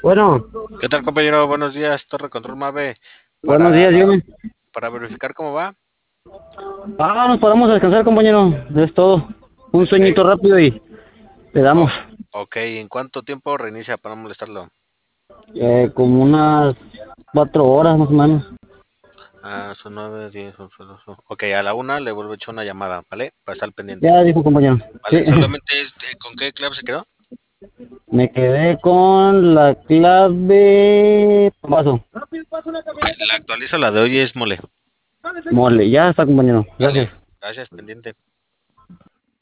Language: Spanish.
Bueno, ¿Qué tal, compañero? Buenos días, Torre Control Mave. buenos días, Para, dígame. para verificar cómo va. Nos podemos descansar, compañero. Es todo. Un Ok. sueñito rápido y le damos. Ok, ¿en cuánto tiempo reinicia para no molestarlo? Como unas 4 horas más o menos. Son 9, 10, 11, 12. Ok, a la una le vuelvo a echar una llamada, ¿vale? Para estar al pendiente. Ya dijo, compañero. Sí, ¿Vale? Solamente ¿con qué clave se quedó? me quedé con la clave. Paso. Ok, la actualizo, la de hoy es mole. Mole, ya está, compañero. Vale, Gracias. gracias, pendiente.